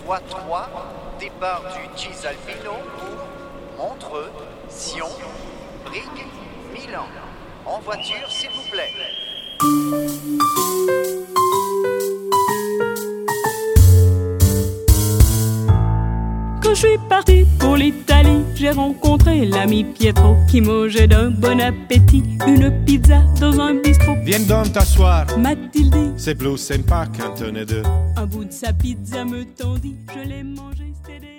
voie 3, départ du Cisalpino pour Montreux, Sion, Brigue, Milan. En voiture, s'il vous plaît. Quand je suis parti pour l'Italie, j'ai rencontré l'ami Pietro qui mangeait d'un bon appétit une pizza dans un bistrot. Viens donc t'asseoir, m'a-t-il dit. C'est plus sympa quand on est deux. Un bout de sa pizza me tendit, je l'ai mangé, c'était